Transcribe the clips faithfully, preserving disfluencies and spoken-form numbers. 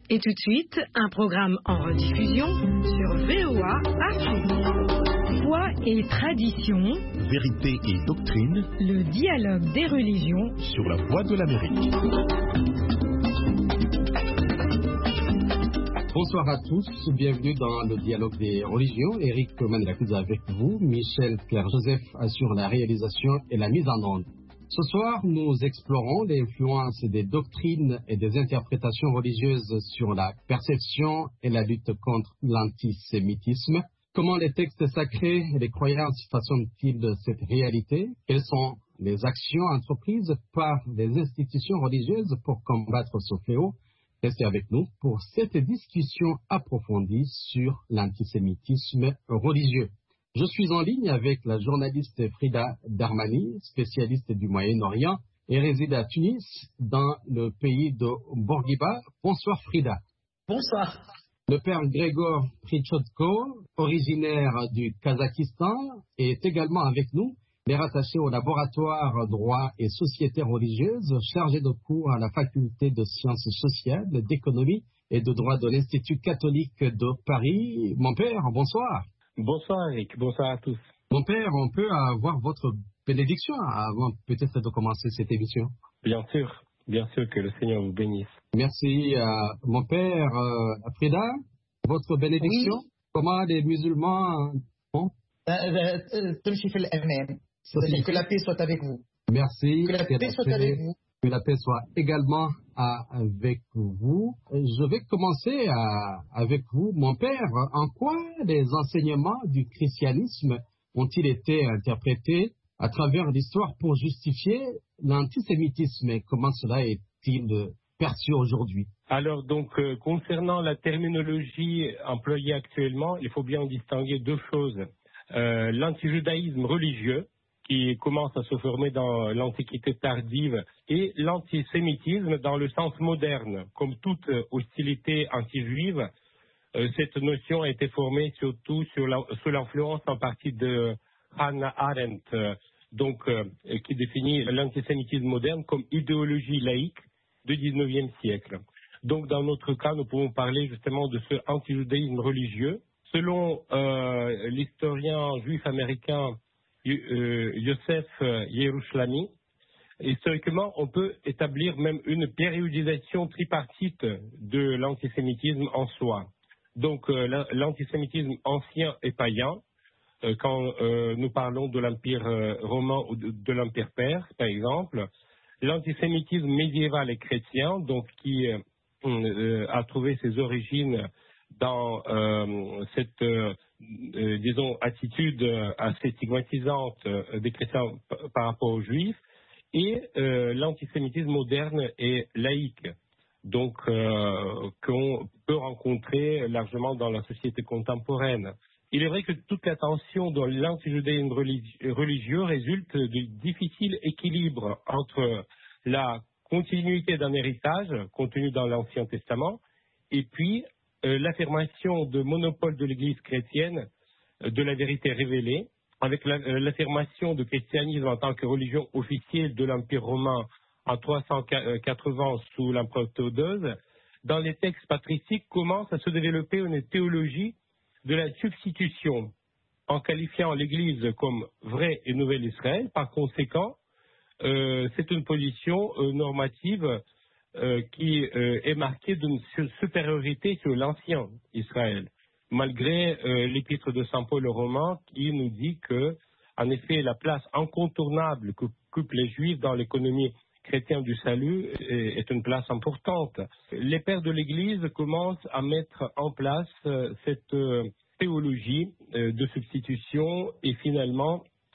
Et tout de suite, un programme en rediffusion sur V O A Afrique. Foi et tradition, vérité et doctrine, le dialogue des religions sur la voie de l'Amérique. Bonsoir à tous, bienvenue dans le dialogue des religions. Eric Manelakouz avec vous, Michel Claire-Joseph assure la réalisation et la mise en onde. Ce soir, nous explorons l'influence des doctrines et des interprétations religieuses sur la perception et la lutte contre l'antisémitisme. Comment les textes sacrés et les croyances façonnent-ils cette réalité? Quelles sont les actions entreprises par les institutions religieuses pour combattre ce fléau? Restez avec nous pour cette discussion approfondie sur l'antisémitisme religieux. Je suis en ligne avec la journaliste Frida Darmani, spécialiste du Moyen-Orient et réside à Tunis, dans le pays de Bourguiba. Bonsoir Frida. Bonsoir. Le père Grégor Prichodko, originaire du Kazakhstan, est également avec nous. Il est rattaché au laboratoire droit et société religieuse, chargé de cours à la faculté de sciences sociales, d'économie et de droit de l'Institut catholique de Paris. Mon père, bonsoir. Bonsoir Eric, bonsoir à tous. Mon père, on peut avoir votre bénédiction avant peut-être de commencer cette émission? Bien sûr, bien sûr, que le Seigneur vous bénisse. Merci euh, mon père euh, Frida, votre bénédiction. Oui. Comment les musulmans font? C'est-à-dire que la paix soit avec vous. Merci. Que la paix, paix soit avec vous. Que la paix soit également à, avec vous. Je vais commencer à, avec vous, mon père. En quoi les enseignements du christianisme ont-ils été interprétés à travers l'histoire pour justifier l'antisémitisme et comment cela est-il perçu aujourd'hui? Alors donc, euh, concernant la terminologie employée actuellement, il faut bien distinguer deux choses. Euh, l'antijudaïsme religieux, qui commence à se former dans l'Antiquité tardive, et l'antisémitisme dans le sens moderne. Comme toute hostilité anti-juive, euh, cette notion a été formée surtout sur la, sous l'influence en partie de Hannah Arendt, euh, donc, euh, qui définit l'antisémitisme moderne comme idéologie laïque du dix-neuvième siècle. Donc dans notre cas, nous pouvons parler justement de ce antijudaïsme religieux. Selon euh, l'historien juif américain Euh, Yosef Yerushalmi, historiquement, on peut établir même une périodisation tripartite de l'antisémitisme en soi. Donc, euh, l'antisémitisme ancien et païen, euh, quand euh, nous parlons de l'Empire euh, romain ou de, de l'Empire perse, par exemple, l'antisémitisme médiéval et chrétien, donc qui euh, euh, a trouvé ses origines dans euh, cette, euh, euh, disons, attitude assez stigmatisante euh, des chrétiens p- par rapport aux juifs, et euh, l'antisémitisme moderne et laïque, donc euh, qu'on peut rencontrer largement dans la société contemporaine. Il est vrai que toute la tension dans l'antijudaïsme religi- religieux résulte du difficile équilibre entre la continuité d'un héritage contenu dans l'Ancien Testament et puis Euh, l'affirmation de monopole de l'Église chrétienne euh, de la vérité révélée, avec la, euh, l'affirmation du christianisme en tant que religion officielle de l'Empire romain en trois cent quatre-vingts sous l'empereur Théodose, dans les textes patriciques commence à se développer une théologie de la substitution, en qualifiant l'Église comme vrai et nouvel Israël. Par conséquent, euh, c'est une position euh, normative Euh, qui euh, est marqué d'une supériorité sur l'ancien Israël, malgré euh, l'épître de Saint Paul aux Romains qui nous dit que, en effet, la place incontournable que occupent les Juifs dans l'économie chrétienne du salut est, est une place importante. Les pères de l'Église commencent à mettre en place euh, cette euh, théologie euh, de substitution et finalement,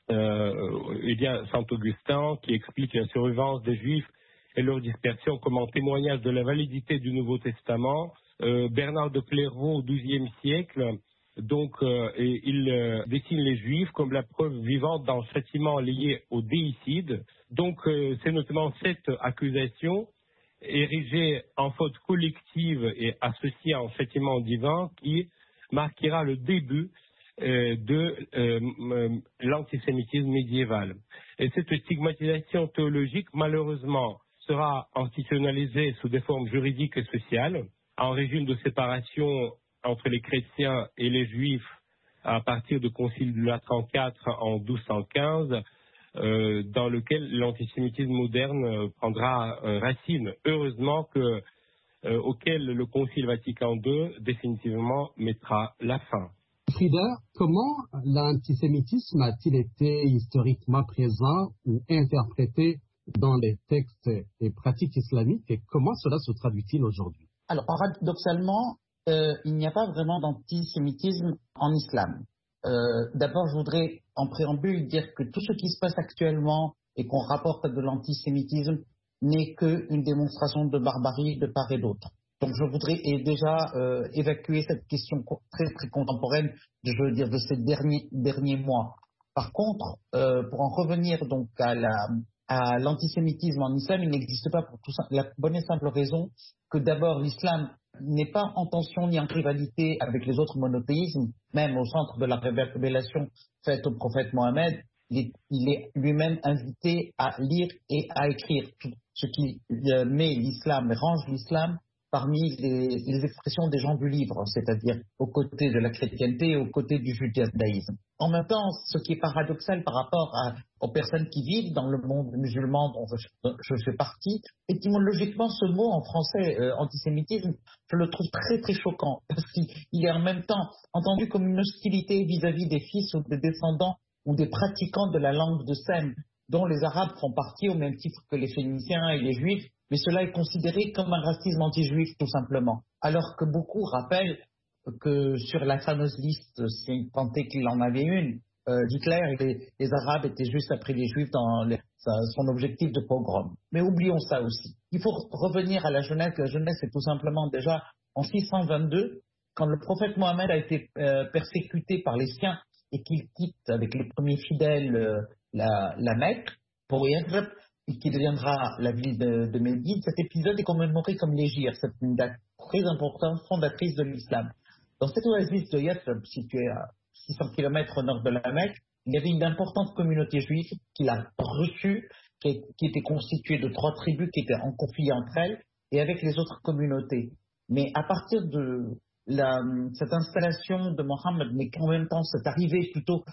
euh, il y a Saint Augustin qui explique la survivance des Juifs et leur dispersion comme un témoignage de la validité du Nouveau Testament. Euh, Bernard de Clairvaux au douzième siècle, donc euh, et il euh, dessine les Juifs comme la preuve vivante d'un châtiment lié au déicide. Donc euh, c'est notamment cette accusation érigée en faute collective et associée à un châtiment divin qui marquera le début euh, de euh, l'antisémitisme médiéval. Et cette stigmatisation théologique, malheureusement, sera institutionnalisée sous des formes juridiques et sociales, en régime de séparation entre les chrétiens et les juifs à partir du Concile de Latran quatre en douze cent quinze, euh, dans lequel l'antisémitisme moderne euh, prendra euh, racine. Heureusement que, euh, auquel le Concile Vatican deux définitivement mettra la fin. Frida, comment l'antisémitisme a-t-il été historiquement présent ou interprété dans les textes et pratiques islamiques et comment cela se traduit-il aujourd'hui? Alors, paradoxalement, euh, il n'y a pas vraiment d'antisémitisme en islam. Euh, D'abord, je voudrais en préambule dire que tout ce qui se passe actuellement et qu'on rapporte de l'antisémitisme n'est qu'une démonstration de barbarie de part et d'autre. Donc je voudrais déjà euh, évacuer cette question très très contemporaine, je veux dire de ces derniers derniers mois. Par contre, euh, pour en revenir donc à la à l'antisémitisme en islam, il n'existe pas pour tout ça, la bonne et simple raison que d'abord l'islam n'est pas en tension ni en rivalité avec les autres monothéismes, même au centre de la révélation faite au prophète Mohammed, il est, il est lui-même invité à lire et à écrire tout ce qui euh, met l'islam, range l'islam parmi les, les expressions des gens du livre, c'est-à-dire aux côtés de la chrétienté et aux côtés du judaïsme. En même temps, ce qui est paradoxal par rapport à, aux personnes qui vivent dans le monde musulman dont je, je fais partie, étymologiquement, ce mot en français, euh, antisémitisme, je le trouve très très choquant, parce qu'il est en même temps entendu comme une hostilité vis-à-vis des fils ou des descendants ou des pratiquants de la langue de Sem, dont les Arabes font partie au même titre que les Phéniciens et les Juifs, mais cela est considéré comme un racisme anti-juif tout simplement. Alors que beaucoup rappellent que sur la fameuse liste, si tant est qu'il en avait une, euh, d'Hitler, les, les Arabes étaient juste après les Juifs dans les, son objectif de pogrom. Mais oublions ça aussi. Il faut revenir à la Genèse. La Genèse, c'est tout simplement déjà en six cent vingt-deux, quand le prophète Mohammed a été euh, persécuté par les siens et qu'il quitte avec les premiers fidèles euh, la, la Mecque pour Yathrib, et qui deviendra la ville de, de Médine. Cet épisode est commémoré comme l'Hégire, c'est une date très importante, fondatrice de l'islam. Dans cette oasis de Yathrib, située à six cents kilomètres au nord de la Mecque, il y avait une importante communauté juive qui l'a reçue, qui, qui était constituée de trois tribus qui étaient en conflit entre elles et avec les autres communautés. Mais à partir de la, cette installation de Mohammed, mais en même temps cette arrivée plutôt,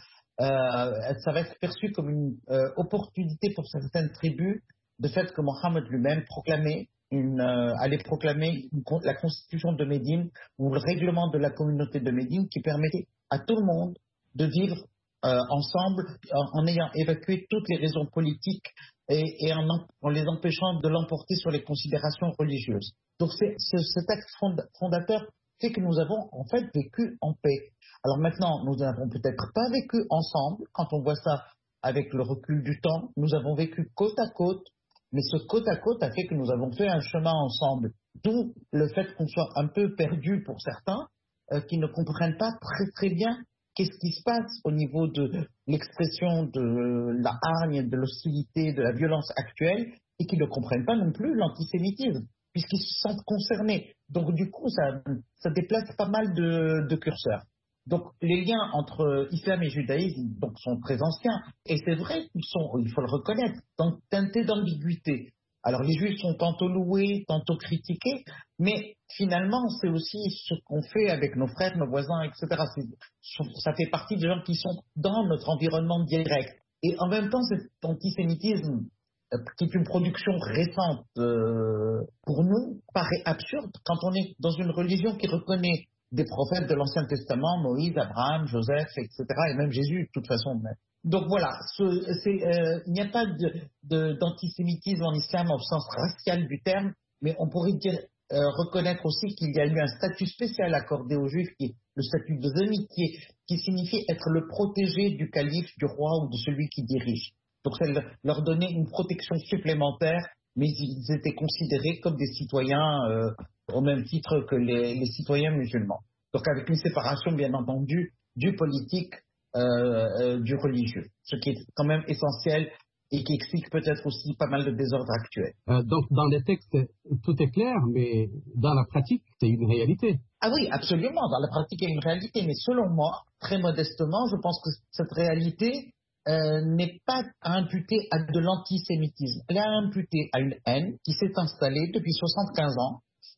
Euh, ça va être perçu comme une euh, opportunité pour certaines tribus, de fait que Mohammed lui-même proclamait une, euh, allait proclamer une, la constitution de Médine ou le règlement de la communauté de Médine qui permettait à tout le monde de vivre euh, ensemble en, en ayant évacué toutes les raisons politiques et, et en, en les empêchant de l'emporter sur les considérations religieuses. Donc c'est, c'est, cet acte fondateur fait que nous avons en fait vécu en paix. Alors maintenant, nous n'avons peut-être pas vécu ensemble, quand on voit ça avec le recul du temps, nous avons vécu côte à côte, mais ce côte à côte a fait que nous avons fait un chemin ensemble. D'où le fait qu'on soit un peu perdu pour certains, euh, qui ne comprennent pas très très bien qu'est-ce qui se passe au niveau de l'expression de la hargne, de l'hostilité, de la violence actuelle, et qui ne comprennent pas non plus l'antisémitisme, puisqu'ils se sentent concernés. Donc du coup, ça, ça déplace pas mal de, de curseurs. Donc les liens entre islam et judaïsme donc, sont très anciens. Et c'est vrai qu'ils sont, il faut le reconnaître, teintés d'ambiguïté. Alors les juifs sont tantôt loués, tantôt critiqués, mais finalement c'est aussi ce qu'on fait avec nos frères, nos voisins, et cetera. C'est, ça fait partie des gens qui sont dans notre environnement direct. Et en même temps, cet antisémitisme, qui est une production récente euh, pour nous, paraît absurde quand on est dans une religion qui reconnaît des prophètes de l'Ancien Testament, Moïse, Abraham, Joseph, et cetera, et même Jésus, de toute façon. Donc voilà, ce, c'est, euh, il n'y a pas de, de, d'antisémitisme en islam au sens racial du terme, mais on pourrait dire, euh, reconnaître aussi qu'il y a eu un statut spécial accordé aux Juifs, qui est le statut de zémi, qui, est, qui signifie être le protégé du calife, du roi ou de celui qui dirige. Donc ça leur donnait une protection supplémentaire, mais ils étaient considérés comme des citoyens euh, au même titre que les, les citoyens musulmans. Donc avec une séparation bien entendu du politique, euh, euh, du religieux, ce qui est quand même essentiel et qui explique peut-être aussi pas mal de désordres actuels. Euh, donc dans les textes, tout est clair, mais dans la pratique, c'est une réalité. Ah oui, absolument, dans la pratique, il y a une réalité, mais selon moi, très modestement, je pense que cette réalité Euh, n'est pas à imputer à de l'antisémitisme. Elle est à imputer à une haine qui s'est installée depuis soixante-quinze ans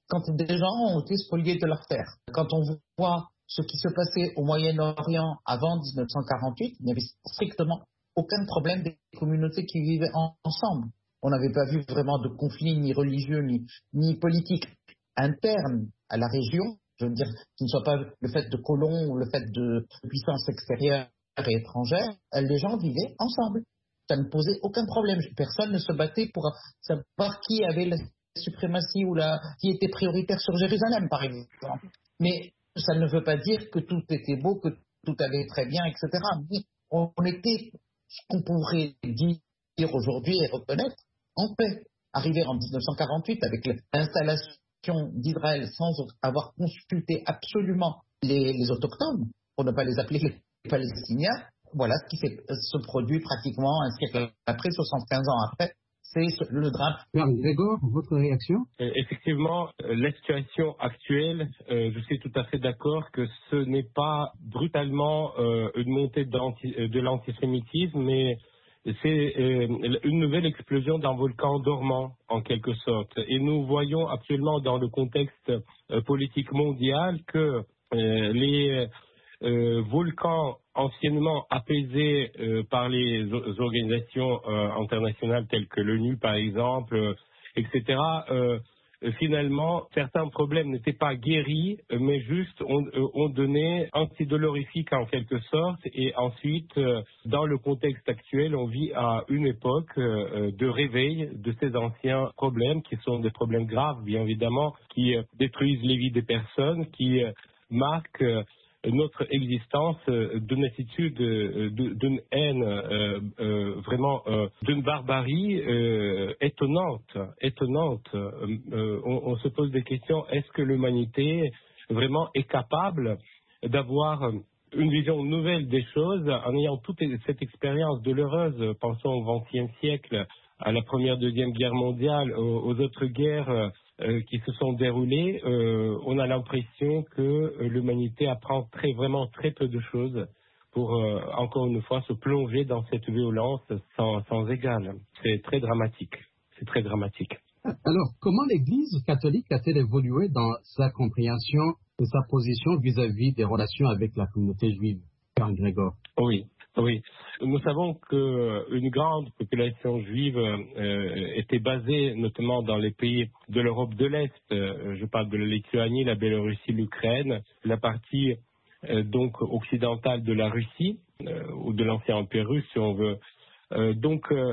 quand des gens ont été spoliés de leurs terres. Quand on voit ce qui se passait au Moyen-Orient avant dix-neuf cent quarante-huit, il n'y avait strictement aucun problème des communautés qui vivaient en, ensemble. On n'avait pas vu vraiment de conflit ni religieux ni, ni politique interne à la région. Je veux dire, qui ne soit pas le fait de colons ou le fait de puissances extérieures et étrangères. Les gens vivaient ensemble. Ça ne posait aucun problème. Personne ne se battait pour savoir qui avait la suprématie ou la, qui était prioritaire sur Jérusalem, par exemple. Mais ça ne veut pas dire que tout était beau, que tout allait très bien, et cetera. Mais on était, ce qu'on pourrait dire aujourd'hui et reconnaître, en paix. Arriver en dix-neuf cent quarante-huit avec l'installation d'Israël sans avoir consulté absolument les, les autochtones, pour ne pas les appeler les Palestiniens, voilà ce qui se produit pratiquement un siècle après, soixante-quinze ans après, c'est le drame. Père Grégor, votre réaction? euh, Effectivement, euh, la situation actuelle, euh, je suis tout à fait d'accord que ce n'est pas brutalement euh, une montée de l'antisémitisme, mais c'est euh, une nouvelle explosion d'un volcan dormant, en quelque sorte. Et nous voyons actuellement dans le contexte euh, politique mondial que euh, les euh, volcans anciennement apaisés euh, par les organisations euh, internationales telles que l'ONU, par exemple, euh, et cetera, euh, finalement, certains problèmes n'étaient pas guéris, mais juste ont, ont donné antidolorifique en quelque sorte. Et ensuite, euh, dans le contexte actuel, on vit à une époque euh, de réveil de ces anciens problèmes, qui sont des problèmes graves, bien évidemment, qui euh, détruisent les vies des personnes, qui euh, marquent euh, notre existence euh, d'une attitude, euh, d'une haine, euh, euh, vraiment euh, d'une barbarie euh, étonnante, étonnante. Euh, on, on se pose des questions. Est-ce que l'humanité vraiment est capable d'avoir une vision nouvelle des choses en ayant toute cette expérience douloureuse? Pensons au vingtième siècle, à la première, deuxième guerre mondiale, aux, aux autres guerres Euh, qui se sont déroulées, euh, on a l'impression que euh, l'humanité apprend très, vraiment très peu de choses pour, euh, encore une fois, se plonger dans cette violence sans, sans égale. C'est très dramatique. C'est très dramatique. Alors, comment l'Église catholique a-t-elle évolué dans sa compréhension de sa position vis-à-vis des relations avec la communauté juive, Père Grégor? Oui. Oui, nous savons qu'une grande population juive euh, était basée notamment dans les pays de l'Europe de l'Est. Euh, je parle de la Lituanie, la Biélorussie, l'Ukraine, la partie euh, donc occidentale de la Russie euh, ou de l'ancien empire russe, si on veut. Euh, donc euh,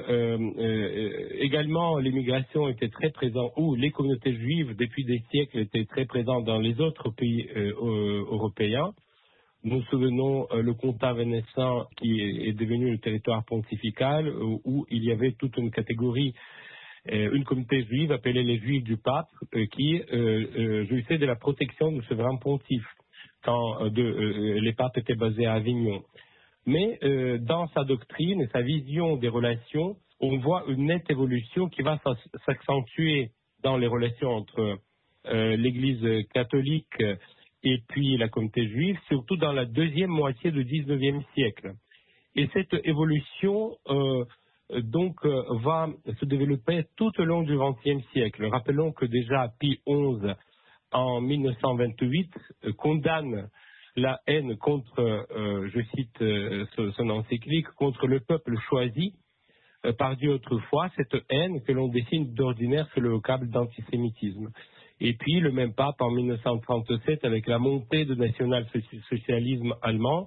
euh, également l'immigration était très présente, ou les communautés juives depuis des siècles étaient très présentes dans les autres pays euh, européens. Nous souvenons euh, le comtat vénétien qui est, est devenu le territoire pontifical où, où il y avait toute une catégorie, euh, une communauté juive appelée les Juifs du Pape euh, qui euh, euh, jouissait de la protection du souverain pontife quand euh, de, euh, les papes étaient basés à Avignon. Mais euh, dans sa doctrine et sa vision des relations, on voit une nette évolution qui va s'accentuer dans les relations entre euh, l'Église catholique et puis la communauté juive, surtout dans la deuxième moitié du dix-neuvième siècle. Et cette évolution euh, donc euh, va se développer tout au long du vingtième siècle. Rappelons que déjà Pie onze, en mille neuf cent vingt-huit, euh, condamne la haine contre, euh, je cite euh, son encyclique, contre le peuple choisi euh, par Dieu autrefois, cette haine que l'on dessine d'ordinaire sous le vocable d'antisémitisme. Et puis le même pape en mille neuf cent trente-sept, avec la montée du national-socialisme allemand,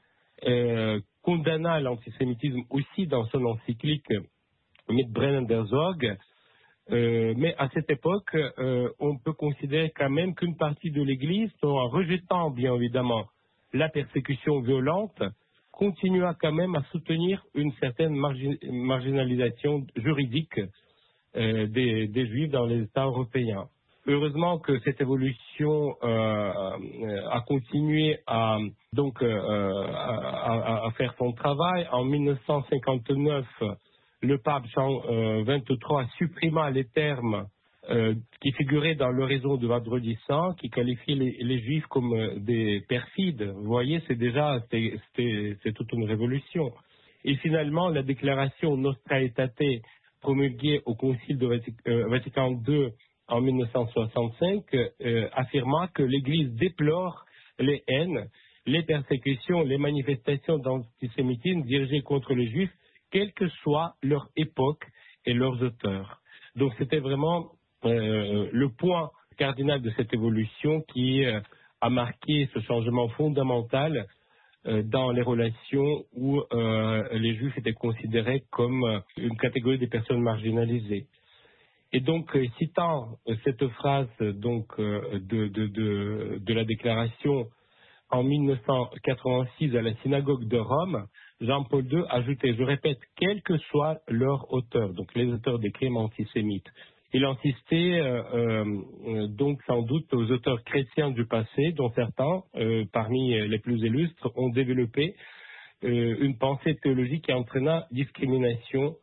euh, condamna l'antisémitisme aussi dans son encyclique Mitbrennen der Sorge. Euh, mais à cette époque, euh, on peut considérer quand même qu'une partie de l'Église, en rejetant bien évidemment la persécution violente, continua quand même à soutenir une certaine margin- marginalisation juridique euh, des, des Juifs dans les États européens. Heureusement que cette évolution euh, a continué à donc euh, à, à, à faire son travail. En mille neuf cent cinquante-neuf, le pape Jean euh, vingt-trois supprima les termes euh, qui figuraient dans l'oraison de Vendredi Saint, qui qualifiaient les, les Juifs comme euh, des perfides. Vous voyez, c'est déjà c'était, c'était, c'est toute une révolution. Et finalement, la déclaration Nostra Aetate promulguée au Concile de Vatican deux en mille neuf cent soixante-cinq, euh, affirma que l'Église déplore les haines, les persécutions, les manifestations d'antisémitisme dirigées contre les Juifs, quelle que soit leur époque et leurs auteurs. Donc c'était vraiment euh, le point cardinal de cette évolution qui euh, a marqué ce changement fondamental euh, dans les relations où euh, les Juifs étaient considérés comme euh, une catégorie des personnes marginalisées. Et donc, euh, citant euh, cette phrase donc euh, de, de, de, de la déclaration en mille neuf cent quatre-vingt-six à la synagogue de Rome, Jean-Paul deux ajoutait, je répète, quel que soit leur auteur, donc les auteurs des crimes antisémites. Il insistait euh, euh, donc sans doute aux auteurs chrétiens du passé, dont certains, euh, parmi les plus illustres, ont développé euh, une pensée théologique qui entraîna discrimination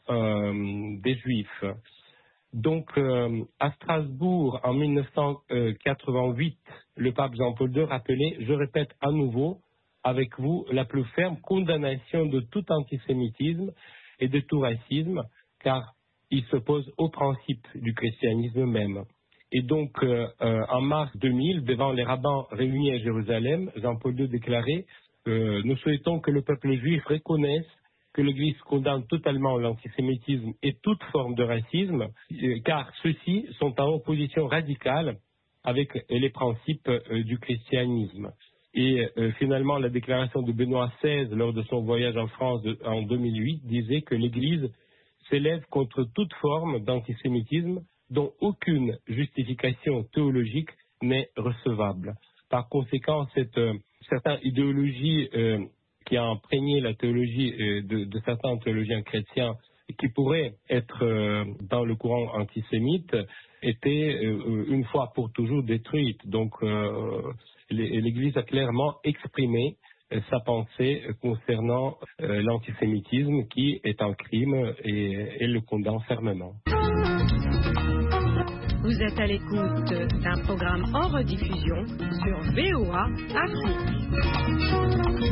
euh, des Juifs. Donc, euh, à Strasbourg, en mille neuf cent quatre-vingt-huit, le pape Jean-Paul deux rappelait, je répète à nouveau, avec vous, la plus ferme condamnation de tout antisémitisme et de tout racisme, car il s'oppose au principe du christianisme même. Et donc, euh, euh, en mars deux mille, devant les rabbins réunis à Jérusalem, Jean-Paul deux déclarait euh, « Nous souhaitons que le peuple juif reconnaisse que l'Église condamne totalement l'antisémitisme et toute forme de racisme, euh, car ceux-ci sont en opposition radicale avec les principes euh, du christianisme. » Et euh, finalement, la déclaration de Benoît seize lors de son voyage en France de, en deux mille huit disait que l'Église s'élève contre toute forme d'antisémitisme dont aucune justification théologique n'est recevable. Par conséquent, cette euh, certaine idéologie euh, qui a imprégné la théologie euh, de, de certains théologiens chrétiens et qui pourrait être euh, dans le courant antisémite était euh, une fois pour toujours détruite. Donc euh, l'Église a clairement exprimé sa pensée concernant euh, l'antisémitisme qui est un crime et elle le condamne fermement. Vous êtes à l'écoute d'un programme en rediffusion sur V O A Afrique.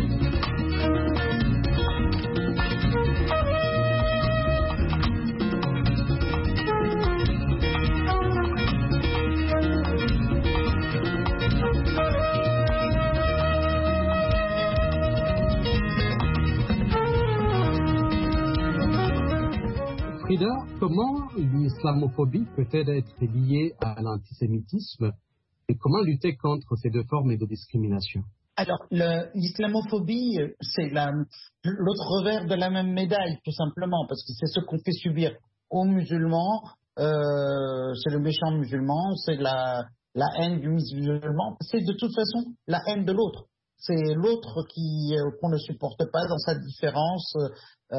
Frida, comment l'islamophobie peut-elle être liée à l'antisémitisme et comment lutter contre ces deux formes de discrimination? Alors, le- l'islamophobie, c'est la- l'autre revers de la même médaille, tout simplement, parce que c'est ce qu'on fait subir aux musulmans, euh, c'est le méchant musulman, c'est la, la haine du musulman, c'est de toute façon la haine de l'autre. C'est l'autre qui euh, qu'on ne supporte pas dans sa différence. Euh,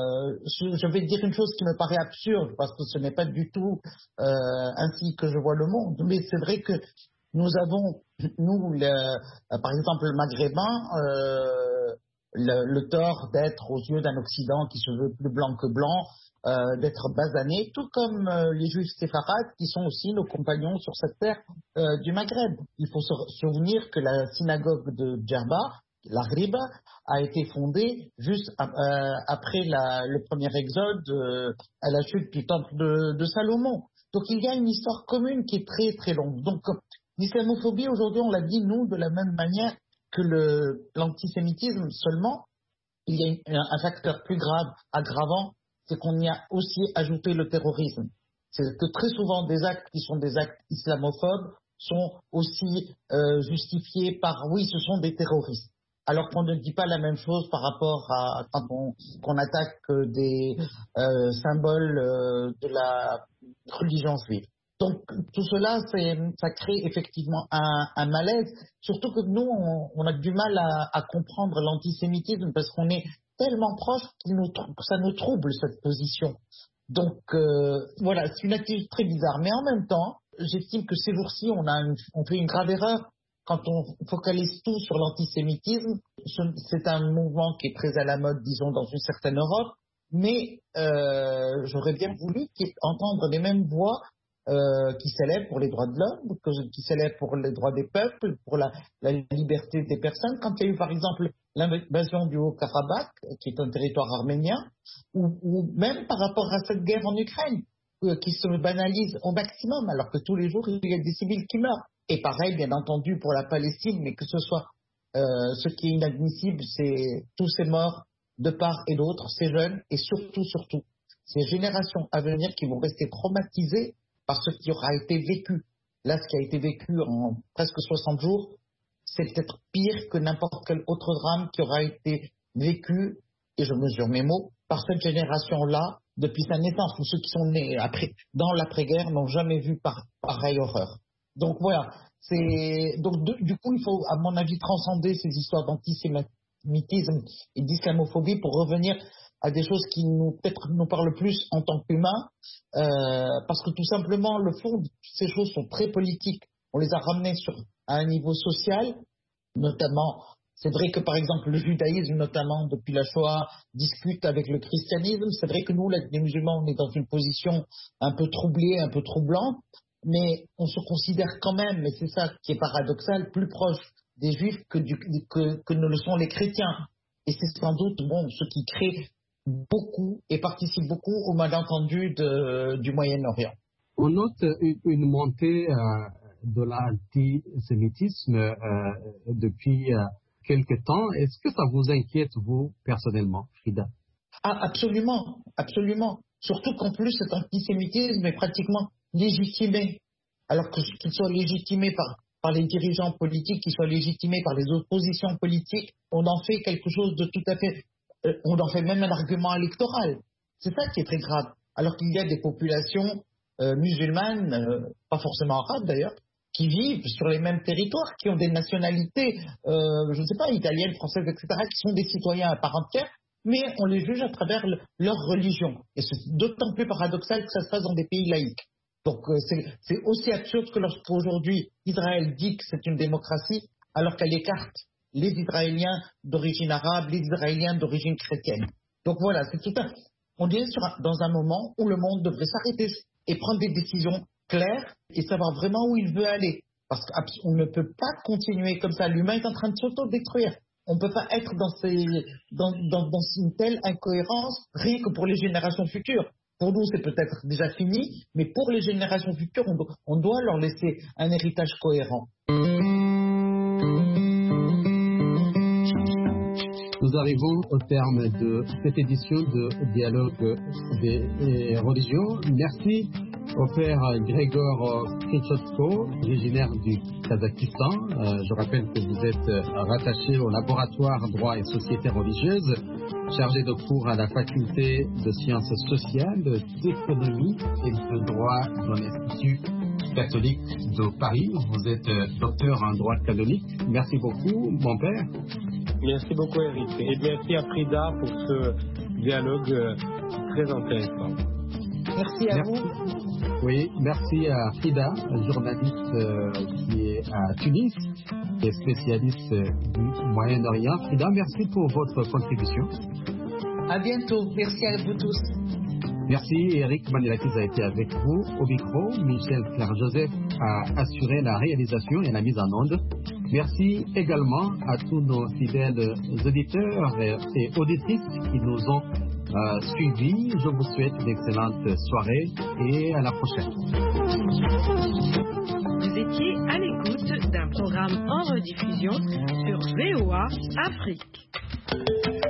je, je vais dire une chose qui me paraît absurde, parce que ce n'est pas du tout euh, ainsi que je vois le monde, mais c'est vrai que nous avons, nous, le, euh, par exemple, le maghrébin, euh, le, le tort d'être aux yeux d'un Occident qui se veut plus blanc que blanc, euh, d'être basané, tout comme euh, les juifs séfarades qui sont aussi nos compagnons sur cette terre euh, du Maghreb. Il faut se souvenir que la synagogue de Djerba, la Riba, a été fondée juste euh, après la, le premier exode euh, à la chute du temple de, de Salomon. Donc il y a une histoire commune qui est très très longue. Donc l'islamophobie aujourd'hui, on l'a dit nous de la même manière que le, l'antisémitisme seulement, il y a une, un facteur plus grave, aggravant, c'est qu'on y a aussi ajouté le terrorisme. C'est que très souvent des actes qui sont des actes islamophobes sont aussi euh, justifiés par oui, ce sont des terroristes. Alors qu'on ne dit pas la même chose par rapport à quand on qu'on attaque des euh, symboles euh, de la religion juive. Donc tout cela, c'est, ça crée effectivement un, un malaise, surtout que nous, on, on a du mal à, à comprendre l'antisémitisme parce qu'on est tellement proche qu'il nous, que ça nous trouble cette position. Donc euh, voilà, c'est une attitude très bizarre. Mais en même temps, j'estime que ces jours-ci, on, a une, on fait une grave erreur quand on focalise tout sur l'antisémitisme. C'est un mouvement qui est très à la mode, disons, dans une certaine Europe, mais euh, j'aurais bien voulu entendre les mêmes voix Euh, qui s'élèvent pour les droits de l'homme, que, qui s'élèvent pour les droits des peuples, pour la, la liberté des personnes. Quand il y a eu par exemple l'invasion du Haut-Karabakh, qui est un territoire arménien, ou, ou même par rapport à cette guerre en Ukraine. euh, qui se banalise au maximum, alors que tous les jours, il y a des civils qui meurent. Et pareil, bien entendu, pour la Palestine, mais que ce soit euh, ce qui est inadmissible, c'est tous ces morts de part et d'autre, ces jeunes, et surtout, surtout, ces générations à venir qui vont rester traumatisées par ce qui aura été vécu. Là, ce qui a été vécu en presque soixante jours, c'est peut-être pire que n'importe quel autre drame qui aura été vécu, et je mesure mes mots, par cette génération-là depuis sa naissance, ou ceux qui sont nés après, dans l'après-guerre n'ont jamais vu par, pareille horreur. Donc voilà, c'est, donc de, du coup il faut à mon avis transcender ces histoires d'antisémitisme et d'islamophobie pour revenir à des choses qui nous peut-être nous parlent plus en tant qu'humains, euh, parce que tout simplement le fond de ces choses sont très politiques. On les a ramenées sur à un niveau social, notamment. C'est vrai que, par exemple, le judaïsme, notamment, depuis la Shoah, discute avec le christianisme. C'est vrai que nous, les musulmans, on est dans une position un peu troublée, un peu troublante, mais on se considère quand même, et c'est ça qui est paradoxal, plus proche des juifs que, du, que, que ne le sont les chrétiens. Et c'est sans doute bon, ce qui crée beaucoup et participe beaucoup au malentendu de, du Moyen-Orient. On note une, une montée euh, de l'antisémitisme euh, depuis... Euh, quelque temps. Est-ce que ça vous inquiète, vous, personnellement, Frida? Ah, absolument, absolument. Surtout qu'en plus, cet antisémitisme est pratiquement légitimé. Alors que qu'il soit légitimé par, par les dirigeants politiques, qu'il soit légitimé par les oppositions politiques, on en fait quelque chose de tout à fait... Euh, on en fait même un argument électoral. C'est ça qui est très grave. Alors qu'il y a des populations euh, musulmanes, euh, pas forcément arabes d'ailleurs, qui vivent sur les mêmes territoires, qui ont des nationalités, euh, je ne sais pas, italiennes, françaises, et cetera, qui sont des citoyens à part entière, mais on les juge à travers le, leur religion. Et c'est d'autant plus paradoxal que ça se passe dans des pays laïques. Donc euh, c'est, c'est aussi absurde que lorsqu'aujourd'hui Israël dit que c'est une démocratie, alors qu'elle écarte les Israéliens d'origine arabe, les Israéliens d'origine chrétienne. Donc voilà, c'est tout un... On est sur un, dans un moment où le monde devrait s'arrêter et prendre des décisions clair et savoir vraiment où il veut aller. Parce qu'on ne peut pas continuer comme ça. L'humain est en train de s'auto-détruire. On ne peut pas être dans, ces, dans, dans, dans une telle incohérence rien que pour les générations futures. Pour nous, c'est peut-être déjà fini, mais pour les générations futures, on doit, on doit leur laisser un héritage cohérent. Nous arrivons au terme de cette édition de Dialogue des religions. Merci au père Grégor Krichotko, originaire du Kazakhstan. Euh, je rappelle que vous êtes rattaché au laboratoire droit et société religieuse, chargé de cours à la faculté de sciences sociales, d'économie et de droit de l'Institut catholique de Paris. Vous êtes docteur en droit canonique. Merci beaucoup, mon père. Merci beaucoup, Eric. Et merci à Frida pour ce dialogue très intéressant. Merci à merci. vous. Oui, merci à Frida, journaliste euh, qui est à Tunis, qui est spécialiste du Moyen-Orient. Frida, merci pour votre contribution. À bientôt. Merci à vous tous. Merci. Eric Manilakiz a été avec vous au micro. Michel Claire-Joseph a assuré la réalisation et la mise en onde. Merci également à tous nos fidèles auditeurs et auditrices qui nous ont euh, suivis. Je vous souhaite une excellente soirée et à la prochaine. Vous étiez à l'écoute d'un programme en rediffusion sur V O A Afrique.